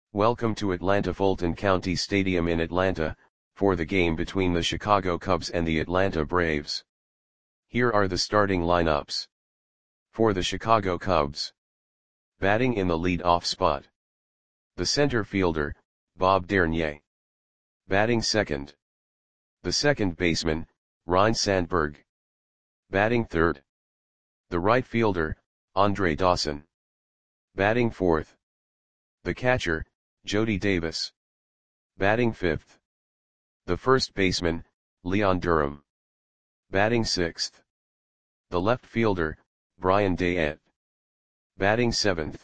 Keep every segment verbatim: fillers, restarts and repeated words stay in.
Welcome to Atlanta Fulton County Stadium in Atlanta, for the game between the Chicago Cubs and the Atlanta Braves. Here are the starting lineups. For the Chicago Cubs. Batting in the lead-off spot. The center fielder, Bob Dernier. Batting second. The second baseman, Ryne Sandberg. Batting third. The right fielder, Andre Dawson. Batting fourth. The catcher, Jody Davis. Batting fifth. The first baseman, Leon Durham. Batting sixth. The left fielder, Brian Dayette. Batting seventh.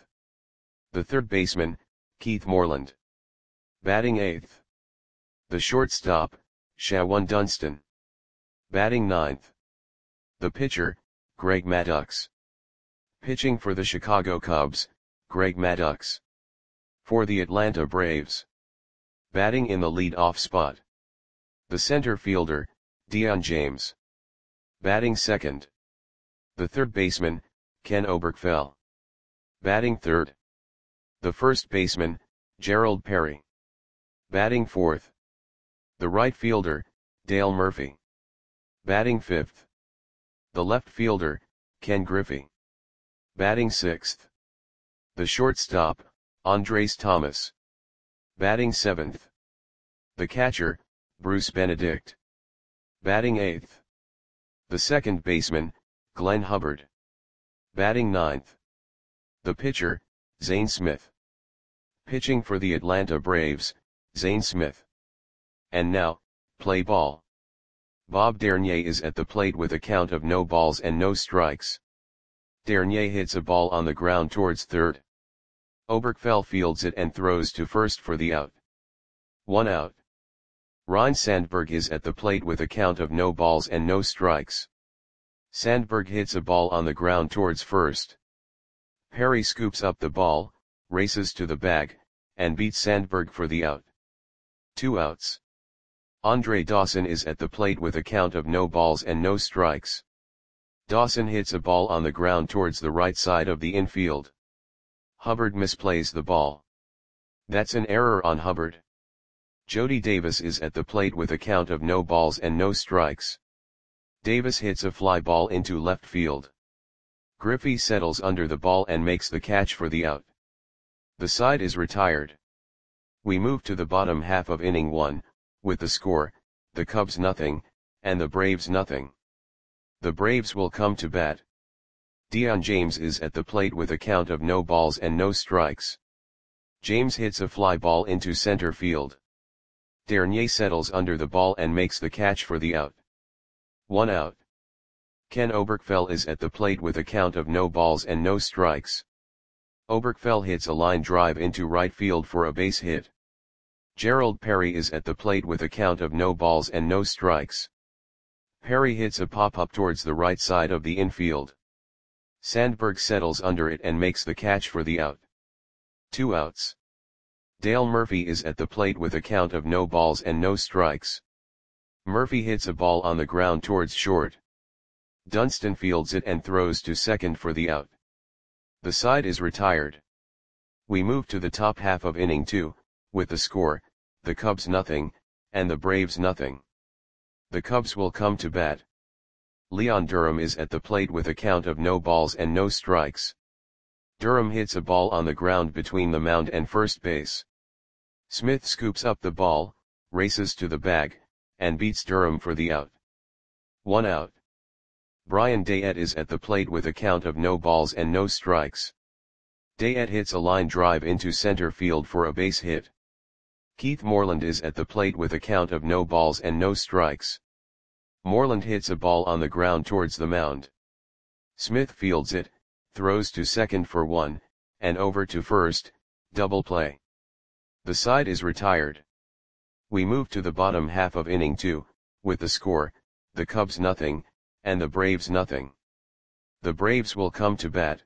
The third baseman, Keith Moreland. Batting eighth. The shortstop, Shawon Dunston. Batting ninth. The pitcher, Greg Maddux. Pitching for the Chicago Cubs, Greg Maddux. For the Atlanta Braves. Batting in the lead-off spot. The center fielder, Dion James. Batting second. The third baseman, Ken Oberkfell. Batting third. The first baseman, Gerald Perry. Batting fourth. The right fielder, Dale Murphy. Batting fifth. The left fielder, Ken Griffey. Batting sixth. The shortstop, Andres Thomas. Batting seventh. The catcher, Bruce Benedict. Batting eighth. The second baseman, Glenn Hubbard. Batting ninth. The pitcher, Zane Smith. Pitching for the Atlanta Braves, Zane Smith. And now, play ball. Bob Dernier is at the plate with a count of no balls and no strikes. Dernier hits a ball on the ground towards third. Oberkfell fields it and throws to first for the out. One out. Ryne Sandberg is at the plate with a count of no balls and no strikes. Sandberg hits a ball on the ground towards first. Perry scoops up the ball, races to the bag, and beats Sandberg for the out. Two outs. Andre Dawson is at the plate with a count of no balls and no strikes. Dawson hits a ball on the ground towards the right side of the infield. Hubbard misplays the ball. That's an error on Hubbard. Jody Davis is at the plate with a count of no balls and no strikes. Davis hits a fly ball into left field. Griffey settles under the ball and makes the catch for the out. The side is retired. We move to the bottom half of inning one, with the score, the Cubs nothing, and the Braves nothing. The Braves will come to bat. Dion James is at the plate with a count of no balls and no strikes. James hits a fly ball into center field. Dernier settles under the ball and makes the catch for the out. One out. Ken Oberkfell is at the plate with a count of no balls and no strikes. Oberkfell hits a line drive into right field for a base hit. Gerald Perry is at the plate with a count of no balls and no strikes. Perry hits a pop-up towards the right side of the infield. Sandberg settles under it and makes the catch for the out. Two outs. Dale Murphy is at the plate with a count of no balls and no strikes. Murphy hits a ball on the ground towards short. Dunston fields it and throws to second for the out. The side is retired. We move to the top half of inning two, with the score, the Cubs nothing, and the Braves nothing. The Cubs will come to bat. Leon Durham is at the plate with a count of no balls and no strikes. Durham hits a ball on the ground between the mound and first base. Smith scoops up the ball, races to the bag, and beats Durham for the out. One out. Brian Dayette is at the plate with a count of no balls and no strikes. Dayette hits a line drive into center field for a base hit. Keith Moreland is at the plate with a count of no balls and no strikes. Moreland hits a ball on the ground towards the mound. Smith fields it, throws to second for one, and over to first, double play. The side is retired. We move to the bottom half of inning two, with the score, the Cubs nothing, and the Braves nothing. The Braves will come to bat.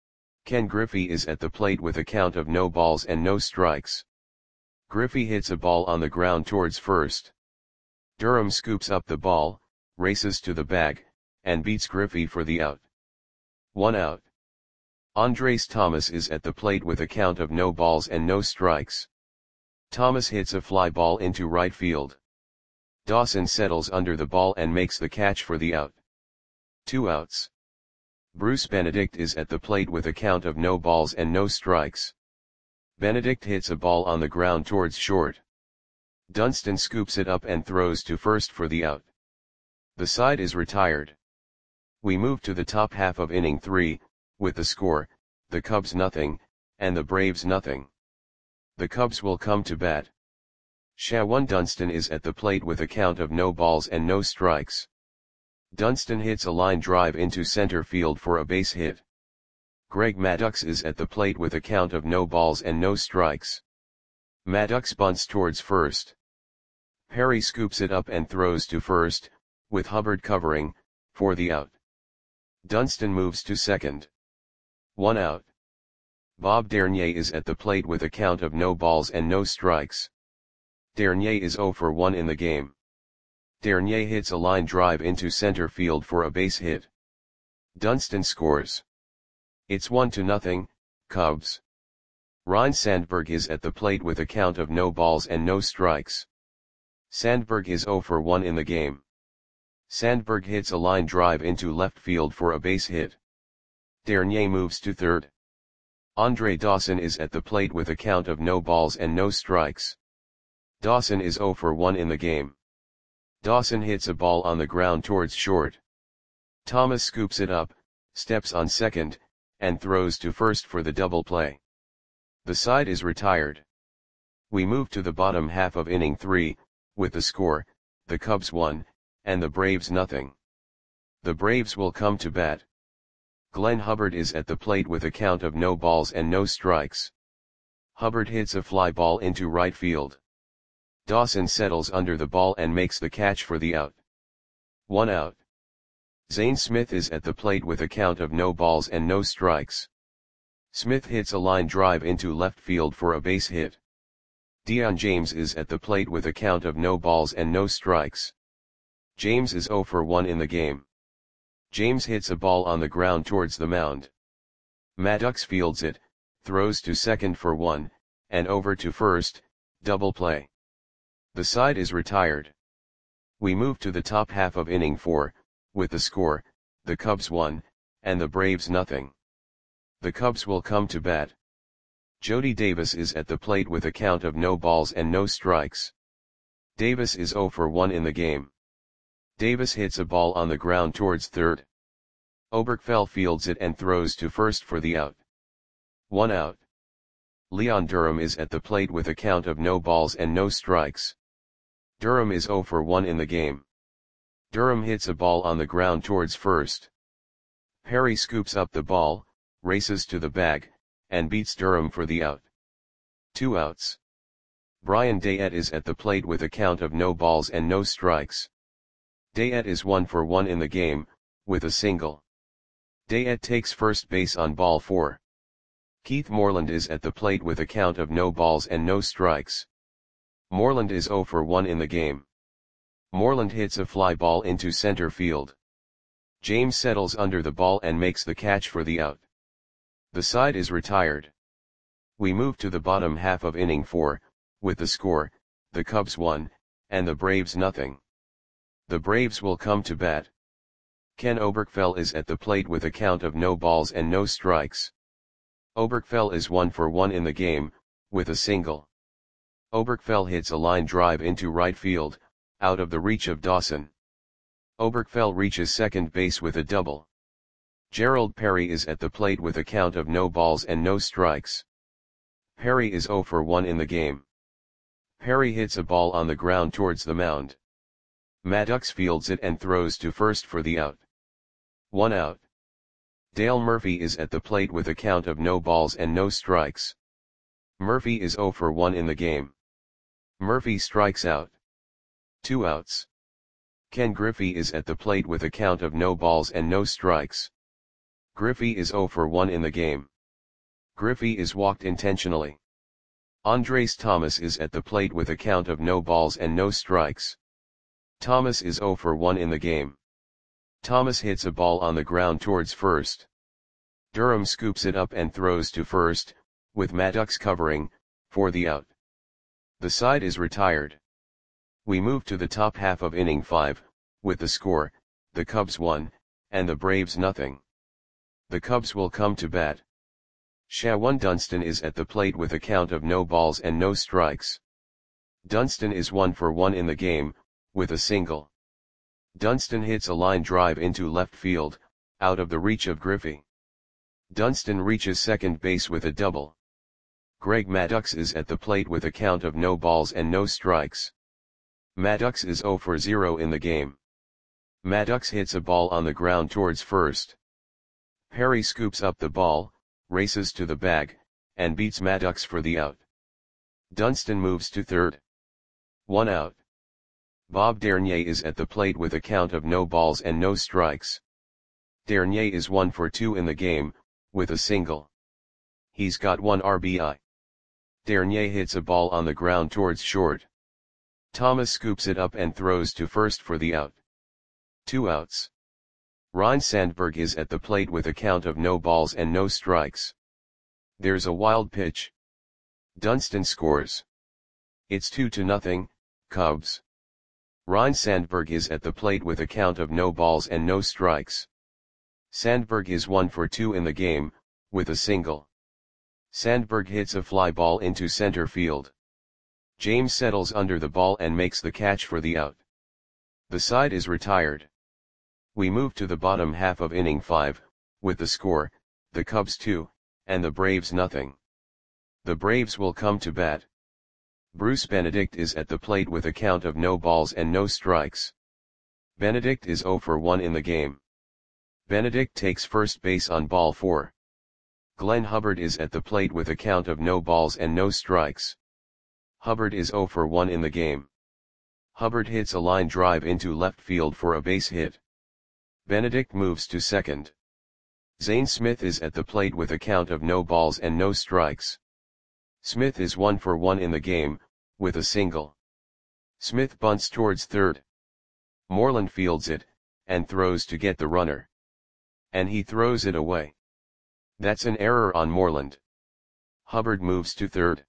Ken Griffey is at the plate with a count of no balls and no strikes. Griffey hits a ball on the ground towards first. Durham scoops up the ball, races to the bag, and beats Griffey for the out. One out. Andres Thomas is at the plate with a count of no balls and no strikes. Thomas hits a fly ball into right field. Dawson settles under the ball and makes the catch for the out. Two outs. Bruce Benedict is at the plate with a count of no balls and no strikes. Benedict hits a ball on the ground towards short. Dunston scoops it up and throws to first for the out. The side is retired. We move to the top half of inning three, with the score, the Cubs nothing, and the Braves nothing. The Cubs will come to bat. Shawan Dunston is at the plate with a count of no balls and no strikes. Dunston hits a line drive into center field for a base hit. Greg Maddux is at the plate with a count of no balls and no strikes. Maddux bunts towards first. Perry scoops it up and throws to first, with Hubbard covering, for the out. Dunston moves to second. One out. Bob Dernier is at the plate with a count of no balls and no strikes. Dernier is zero for one in the game. Dernier hits a line drive into center field for a base hit. Dunston scores. It's one to nothing, Cubs. Ryne Sandberg is at the plate with a count of no balls and no strikes. Sandberg is zero for one in the game. Sandberg hits a line drive into left field for a base hit. Dernier moves to third. Andre Dawson is at the plate with a count of no balls and no strikes. Dawson is zero for one in the game. Dawson hits a ball on the ground towards short. Thomas scoops it up, steps on second, and throws to first for the double play. The side is retired. We move to the bottom half of inning three, with the score, the Cubs one, and the Braves nothing. The Braves will come to bat. Glenn Hubbard is at the plate with a count of no balls and no strikes. Hubbard hits a fly ball into right field. Dawson settles under the ball and makes the catch for the out. One out. Zane Smith is at the plate with a count of no balls and no strikes. Smith hits a line drive into left field for a base hit. Dion James is at the plate with a count of no balls and no strikes. James is zero for one in the game. James hits a ball on the ground towards the mound. Maddux fields it, throws to second for one, and over to first, double play. The side is retired. We move to the top half of inning four, with the score, the Cubs one, and the Braves nothing. The Cubs will come to bat. Jody Davis is at the plate with a count of no balls and no strikes. Davis is zero for one in the game. Davis hits a ball on the ground towards third. Oberkfell fields it and throws to first for the out. One out. Leon Durham is at the plate with a count of no balls and no strikes. Durham is zero for one in the game. Durham hits a ball on the ground towards first. Perry scoops up the ball, races to the bag, and beats Durham for the out. Two outs. Brian Dayette is at the plate with a count of no balls and no strikes. Dayette is one for one in the game, with a single. Dayette takes first base on ball four. Keith Moreland is at the plate with a count of no balls and no strikes. Moreland is zero for one in the game. Moreland hits a fly ball into center field. James settles under the ball and makes the catch for the out. The side is retired. We move to the bottom half of inning four, with the score, the Cubs one, and the Braves nothing. The Braves will come to bat. Ken Oberkfell is at the plate with a count of no balls and no strikes. Oberkfell is one for one in the game, with a single. Oberkfell hits a line drive into right field, out of the reach of Dawson. Oberkfell reaches second base with a double. Gerald Perry is at the plate with a count of no balls and no strikes. Perry is zero for one in the game. Perry hits a ball on the ground towards the mound. Maddux fields it and throws to first for the out. One out. Dale Murphy is at the plate with a count of no balls and no strikes. Murphy is zero for one in the game. Murphy strikes out. Two outs. Ken Griffey is at the plate with a count of no balls and no strikes. Griffey is zero for one in the game. Griffey is walked intentionally. Andres Thomas is at the plate with a count of no balls and no strikes. Thomas is zero for one in the game. Thomas hits a ball on the ground towards first. Durham scoops it up and throws to first, with Maddox covering, for the out. The side is retired. We move to the top half of inning five, with the score, the Cubs one, and the Braves nothing. The Cubs will come to bat. Shawan Dunston is at the plate with a count of no balls and no strikes. Dunston is one for one in the game, with a single. Dunston hits a line drive into left field, out of the reach of Griffey. Dunston reaches second base with a double. Greg Maddux is at the plate with a count of no balls and no strikes. Maddux is zero for zero in the game. Maddux hits a ball on the ground towards first. Perry scoops up the ball, races to the bag, and beats Maddux for the out. Dunston moves to third. One out. Bob Dernier is at the plate with a count of no balls and no strikes. Dernier is one for two in the game, with a single. He's got one R B I. Dernier hits a ball on the ground towards short. Thomas scoops it up and throws to first for the out. Two outs. Ryne Sandberg is at the plate with a count of no balls and no strikes. There's a wild pitch. Dunston scores. It's two to nothing, Cubs. Ryne Sandberg is at the plate with a count of no balls and no strikes. Sandberg is one for two in the game, with a single. Sandberg hits a fly ball into center field. James settles under the ball and makes the catch for the out. The side is retired. We move to the bottom half of inning five, with the score, the Cubs two, and the Braves nothing. The Braves will come to bat. Bruce Benedict is at the plate with a count of no balls and no strikes. Benedict is zero for one in the game. Benedict takes first base on ball four. Glenn Hubbard is at the plate with a count of no balls and no strikes. Hubbard is zero for one in the game. Hubbard hits a line drive into left field for a base hit. Benedict moves to second. Zane Smith is at the plate with a count of no balls and no strikes. Smith is one for one in the game, with a single. Smith bunts towards third. Moreland fields it, and throws to get the runner. And he throws it away. That's an error on Moreland. Hubbard moves to third.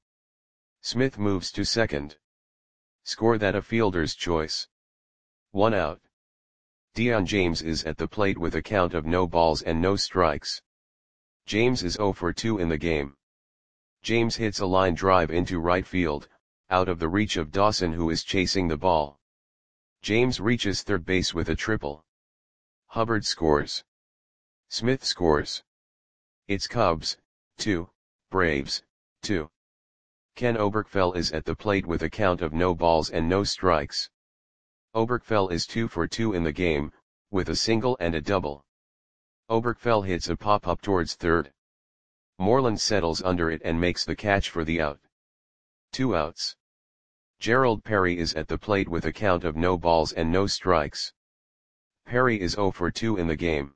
Smith moves to second. Score that a fielder's choice. One out. Dion James is at the plate with a count of no balls and no strikes. James is zero for two in the game. James hits a line drive into right field, out of the reach of Dawson, who is chasing the ball. James reaches third base with a triple. Hubbard scores. Smith scores. It's Cubs, two, Braves, two. Ken Oberkfell is at the plate with a count of no balls and no strikes. Oberkfell is two for two in the game, with a single and a double. Oberkfell hits a pop-up towards third. Moreland settles under it and makes the catch for the out. Two outs. Gerald Perry is at the plate with a count of no balls and no strikes. Perry is zero for two in the game.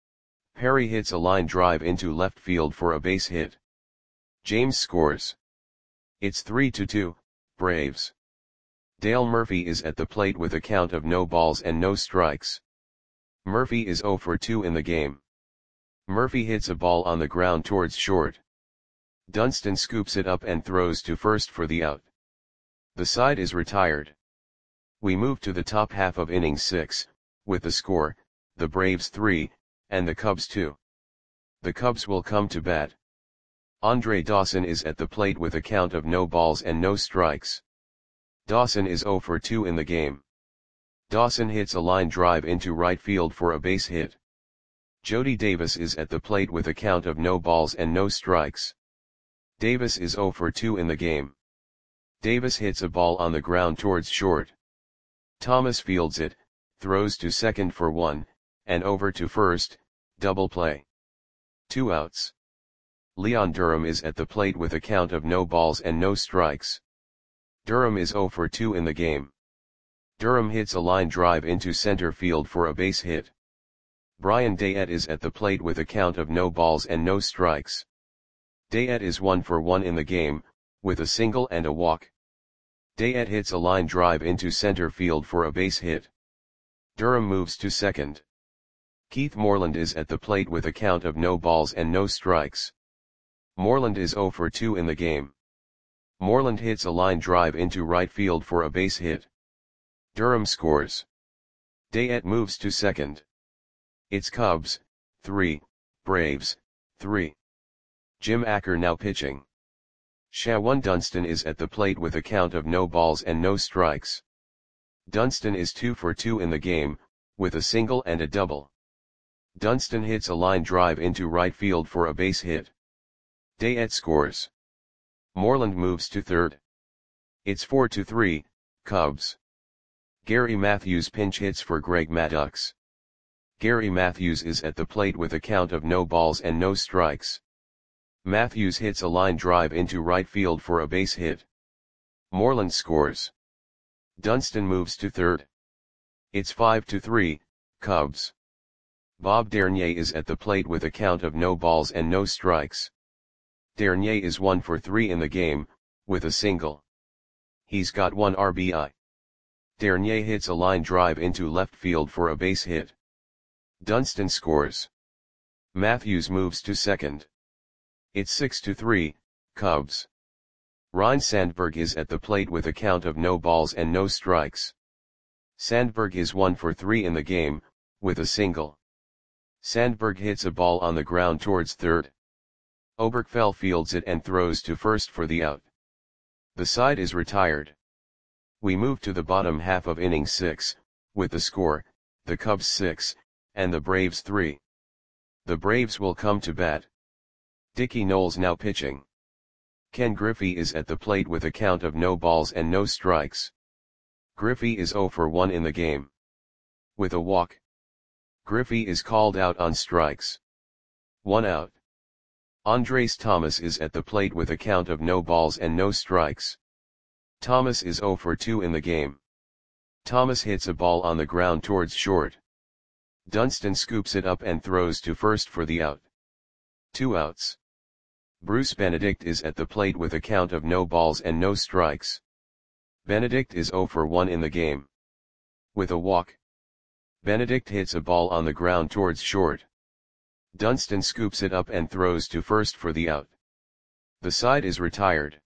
Perry hits a line drive into left field for a base hit. James scores. It's three to two, Braves. Dale Murphy is at the plate with a count of no balls and no strikes. Murphy is zero for two in the game. Murphy hits a ball on the ground towards short. Dunston scoops it up and throws to first for the out. The side is retired. We move to the top half of inning six, with the score, the Braves three, and the Cubs two. The Cubs will come to bat. Andre Dawson is at the plate with a count of no balls and no strikes. Dawson is zero for two in the game. Dawson hits a line drive into right field for a base hit. Jody Davis is at the plate with a count of no balls and no strikes. Davis is zero for two in the game. Davis hits a ball on the ground towards short. Thomas fields it, throws to second for one, and over to first, double play. Two outs. Leon Durham is at the plate with a count of no balls and no strikes. Durham is zero for two in the game. Durham hits a line drive into center field for a base hit. Brian Dayette is at the plate with a count of no balls and no strikes. Dayette is one for one in the game, with a single and a walk. Dayette hits a line drive into center field for a base hit. Durham moves to second. Keith Moreland is at the plate with a count of no balls and no strikes. Moreland is zero for two in the game. Moreland hits a line drive into right field for a base hit. Durham scores. Dayette moves to second. It's Cubs, three, Braves, three. Jim Acker now pitching. Shawan Dunston is at the plate with a count of no balls and no strikes. Dunston is two for two in the game, with a single and a double. Dunston hits a line drive into right field for a base hit. Dayette scores. Moreland moves to third. It's four to three, Cubs. Gary Matthews pinch hits for Greg Maddux. Gary Matthews is at the plate with a count of no balls and no strikes. Matthews hits a line drive into right field for a base hit. Moreland scores. Dunston moves to third. It's five to three, Cubs. Bob Dernier is at the plate with a count of no balls and no strikes. Dernier is one for three in the game, with a single. He's got one R B I. Dernier hits a line drive into left field for a base hit. Dunston scores. Matthews moves to second. It's six to three, Cubs. Ryne Sandberg is at the plate with a count of no balls and no strikes. Sandberg is one for three in the game, with a single. Sandberg hits a ball on the ground towards third. Oberkfell fields it and throws to first for the out. The side is retired. We move to the bottom half of inning six, with the score, the Cubs six, and the Braves three. The Braves will come to bat. Dickie Knowles now pitching. Ken Griffey is at the plate with a count of no balls and no strikes. Griffey is zero for one in the game. With a walk. Griffey is called out on strikes. One out. Andres Thomas is at the plate with a count of no balls and no strikes. Thomas is zero for two in the game. Thomas hits a ball on the ground towards short. Dunston scoops it up and throws to first for the out. Two outs. Bruce Benedict is at the plate with a count of no balls and no strikes. Benedict is zero for one in the game. With a walk. Benedict hits a ball on the ground towards short. Dunston scoops it up and throws to first for the out. The side is retired.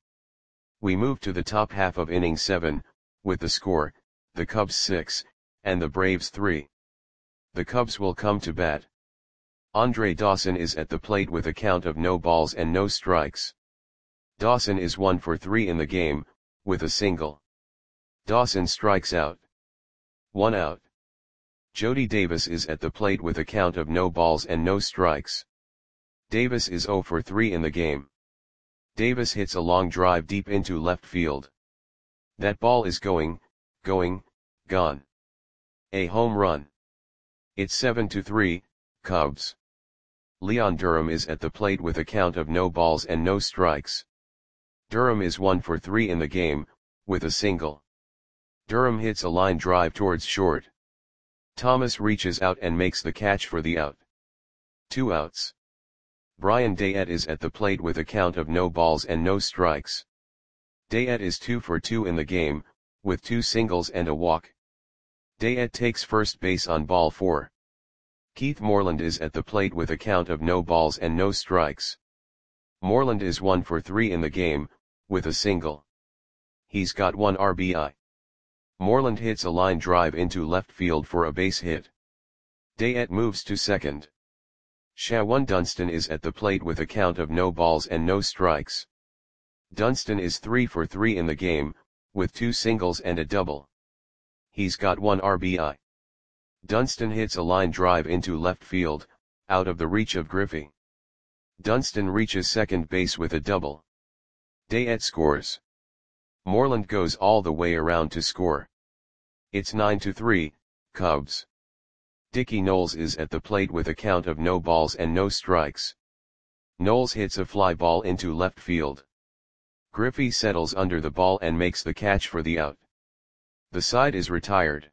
We move to the top half of inning seven, with the score, the Cubs six, and the Braves three. The Cubs will come to bat. Andre Dawson is at the plate with a count of no balls and no strikes. Dawson is one for three in the game, with a single. Dawson strikes out. One out. Jody Davis is at the plate with a count of no balls and no strikes. Davis is zero for three in the game. Davis hits a long drive deep into left field. That ball is going, going, gone. A home run. It's seven to three, Cubs. Leon Durham is at the plate with a count of no balls and no strikes. Durham is one for three in the game, with a single. Durham hits a line drive towards short. Thomas reaches out and makes the catch for the out. Two outs. Brian Dayette is at the plate with a count of no balls and no strikes. Dayette is two for two in the game, with two singles and a walk. Dayette takes first base on ball four. Keith Moreland is at the plate with a count of no balls and no strikes. Moreland is one for three in the game, with a single. He's got one R B I. Moreland hits a line drive into left field for a base hit. Dayette moves to second. Shawan Dunston is at the plate with a count of no balls and no strikes. Dunston is three for three in the game, with two singles and a double. He's got one R B I. Dunston hits a line drive into left field, out of the reach of Griffey. Dunston reaches second base with a double. Dayette scores. Moreland goes all the way around to score. It's nine to three, Cubs. Dickie Knowles is at the plate with a count of no balls and no strikes. Knowles hits a fly ball into left field. Griffey settles under the ball and makes the catch for the out. The side is retired.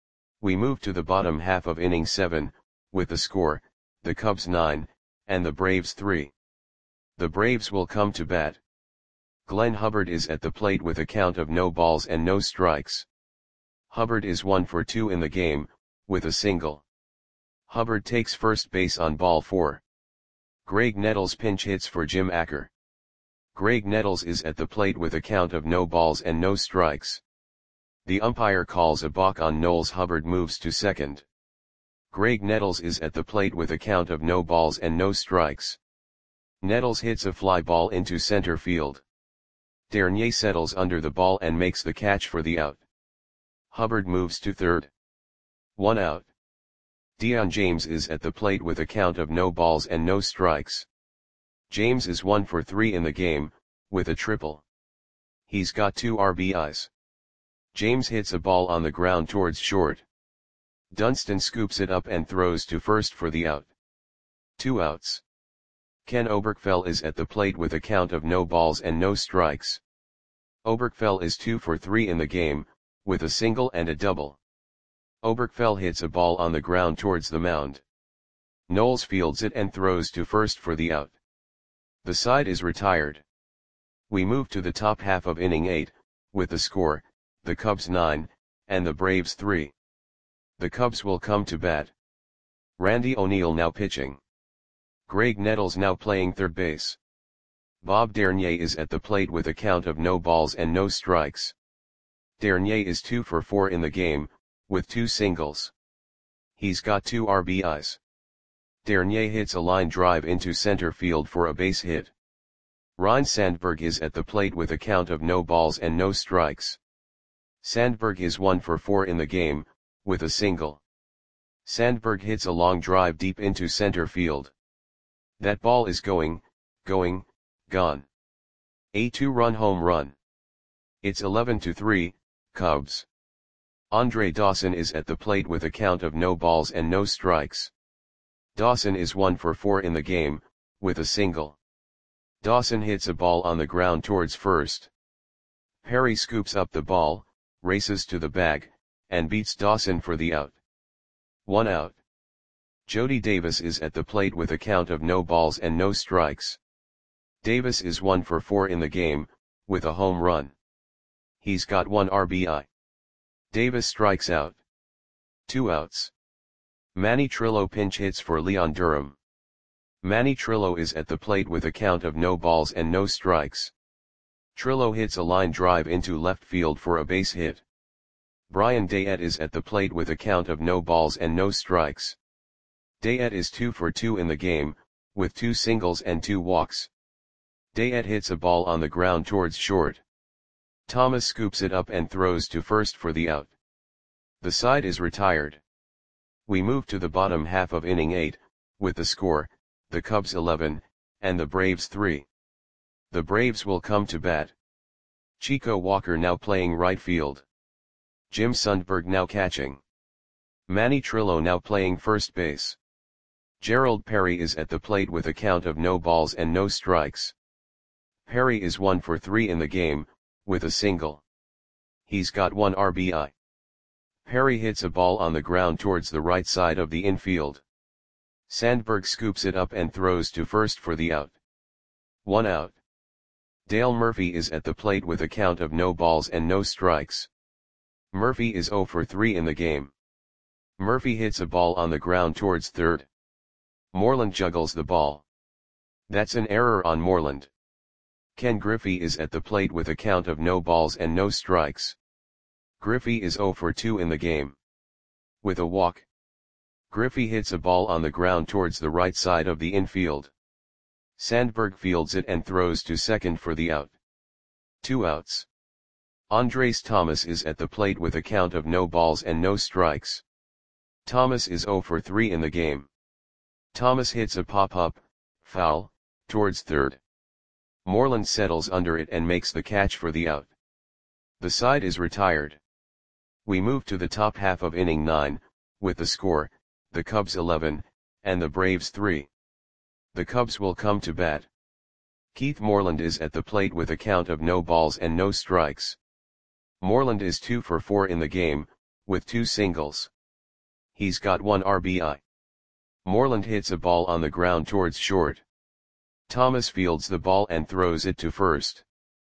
We move to the bottom half of inning seven, with the score, the Cubs nine, and the Braves three. The Braves will come to bat. Glenn Hubbard is at the plate with a count of no balls and no strikes. Hubbard is one for two in the game, with a single. Hubbard takes first base on ball four. Greg Nettles pinch hits for Jim Acker. Greg Nettles is at the plate with a count of no balls and no strikes. The umpire calls a balk on Knowles. Hubbard moves to second. Greg Nettles is at the plate with a count of no balls and no strikes. Nettles hits a fly ball into center field. Dernier settles under the ball and makes the catch for the out. Hubbard moves to third. One out. Dion James is at the plate with a count of no balls and no strikes. James is one for three in the game, with a triple. He's got two R B Is. James hits a ball on the ground towards short. Dunston scoops it up and throws to first for the out. Two outs. Ken Oberkfell is at the plate with a count of no balls and no strikes. Oberkfell is two for three in the game, with a single and a double. Oberkfell hits a ball on the ground towards the mound. Knowles fields it and throws to first for the out. The side is retired. We move to the top half of inning eight, with the score, the Cubs nine, and the Braves three. The Cubs will come to bat. Randy O'Neal now pitching. Greg Nettles now playing third base. Bob Dernier is at the plate with a count of no balls and no strikes. Dernier is two for four in the game, with two singles. He's got two R B Is. Dernier hits a line drive into center field for a base hit. Ryne Sandberg is at the plate with a count of no balls and no strikes. Sandberg is one for four in the game, with a single. Sandberg hits a long drive deep into center field. That ball is going, going, gone. A two-run home run. It's eleven to three, Cubs. Andre Dawson is at the plate with a count of no balls and no strikes. Dawson is one for four in the game, with a single. Dawson hits a ball on the ground towards first. Perry scoops up the ball, races to the bag, and beats Dawson for the out. One out. Jody Davis is at the plate with a count of no balls and no strikes. Davis is one for four in the game, with a home run. He's got one R B I. Davis strikes out. Two outs. Manny Trillo pinch hits for Leon Durham. Manny Trillo is at the plate with a count of no balls and no strikes. Trillo hits a line drive into left field for a base hit. Brian Dayette is at the plate with a count of no balls and no strikes. Dayette is two for two in the game, with two singles and two walks. Dayette hits a ball on the ground towards short. Thomas scoops it up and throws to first for the out. The side is retired. We move to the bottom half of inning eight, with the score, the Cubs eleven, and the Braves three. The Braves will come to bat. Chico Walker now playing right field. Jim Sundberg now catching. Manny Trillo now playing first base. Gerald Perry is at the plate with a count of no balls and no strikes. Perry is one for three in the game, with a single. He's got one R B I. Perry hits a ball on the ground towards the right side of the infield. Sandberg scoops it up and throws to first for the out. One out. Dale Murphy is at the plate with a count of no balls and no strikes. Murphy is zero for three in the game. Murphy hits a ball on the ground towards third. Moreland juggles the ball. That's an error on Moreland. Ken Griffey is at the plate with a count of no balls and no strikes. Griffey is zero for two in the game. With a walk. Griffey hits a ball on the ground towards the right side of the infield. Sandberg fields it and throws to second for the out. Two outs. Andres Thomas is at the plate with a count of no balls and no strikes. Thomas is zero for three in the game. Thomas hits a pop-up, foul, towards third. Moreland settles under it and makes the catch for the out. The side is retired. We move to the top half of inning nine, with the score, the Cubs eleven, and the Braves three. The Cubs will come to bat. Keith Moreland is at the plate with a count of no balls and no strikes. Moreland is two for four in the game, with two singles. He's got one R B I. Moreland hits a ball on the ground towards short. Thomas fields the ball and throws it to first.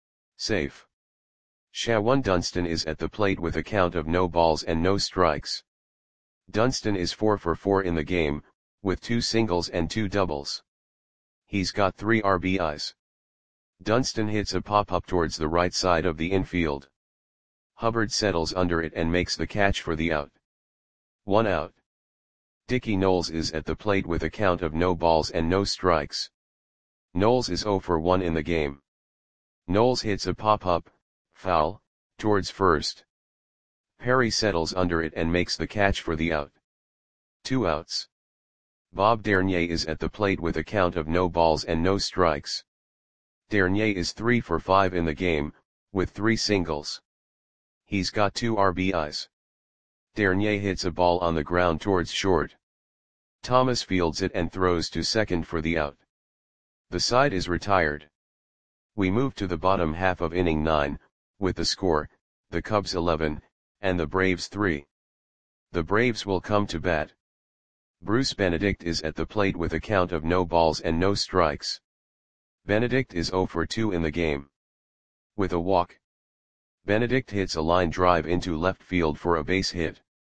Safe. Shawan Dunston is at the plate with a count of no balls and no strikes. Dunston is four for four in the game, with two singles and two doubles. He's got three R B Is. Dunston hits a pop-up towards the right side of the infield. Hubbard settles under it and makes the catch for the out. One out. Dickie Knowles is at the plate with a count of no balls and no strikes. Knowles is zero for one in the game. Knowles hits a pop-up, foul, towards first. Perry settles under it and makes the catch for the out. Two outs. Bob Dernier is at the plate with a count of no balls and no strikes. Dernier is three for five in the game, with three singles. He's got two R B Is. Dernier hits a ball on the ground towards short. Thomas fields it and throws to second for the out. The side is retired. We move to the bottom half of inning nine, with the score, the Cubs eleven, and the Braves three. The Braves will come to bat. Bruce Benedict is at the plate with a count of no balls and no strikes. Benedict is zero for two in the game. With a walk. Benedict hits a line drive into left field for a base hit.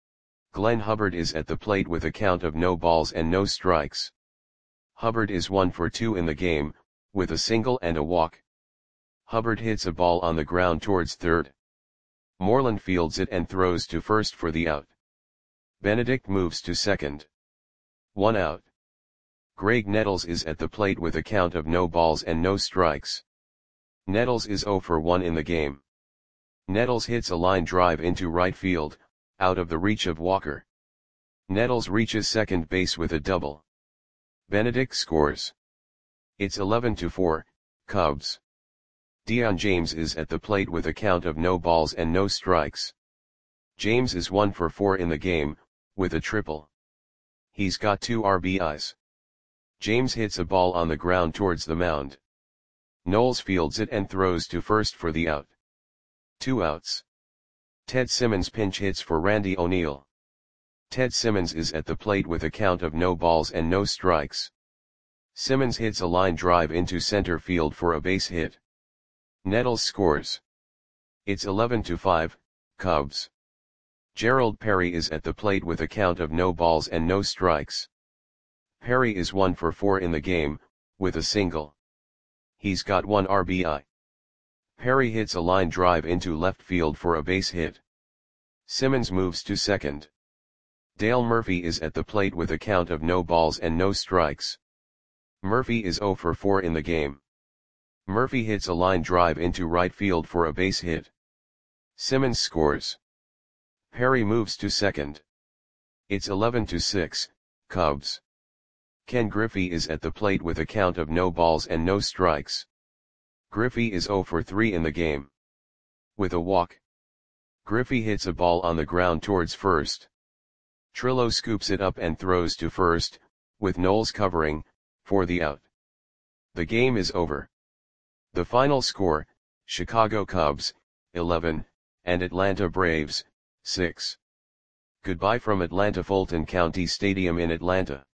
Glenn Hubbard is at the plate with a count of no balls and no strikes. Hubbard is one for two in the game, with a single and a walk. Hubbard hits a ball on the ground towards third. Moreland fields it and throws to first for the out. Benedict moves to second. One out. Greg Nettles is at the plate with a count of no balls and no strikes. Nettles is zero for one in the game. Nettles hits a line drive into right field, out of the reach of Walker. Nettles reaches second base with a double. Benedict scores. It's eleven to four, Cubs. Dion James is at the plate with a count of no balls and no strikes. James is one for four in the game, with a triple. He's got two R B Is. James hits a ball on the ground towards the mound. Knowles fields it and throws to first for the out. Two outs. Ted Simmons pinch hits for Randy O'Neal. Ted Simmons is at the plate with a count of no balls and no strikes. Simmons hits a line drive into center field for a base hit. Nettles scores. It's eleven to five, Cubs. Gerald Perry is at the plate with a count of no balls and no strikes. Perry is one for four in the game, with a single. He's got one R B I. Perry hits a line drive into left field for a base hit. Simmons moves to second. Dale Murphy is at the plate with a count of no balls and no strikes. Murphy is zero for four in the game. Murphy hits a line drive into right field for a base hit. Simmons scores. Perry moves to second. It's eleven to six, Cubs. Ken Griffey is at the plate with a count of no balls and no strikes. Griffey is zero for three in the game. With a walk. Griffey hits a ball on the ground towards first. Trillo scoops it up and throws to first, with Knowles covering, for the out. The game is over. The final score, Chicago Cubs, eleven, and Atlanta Braves, six. Goodbye from Atlanta Fulton County Stadium in Atlanta.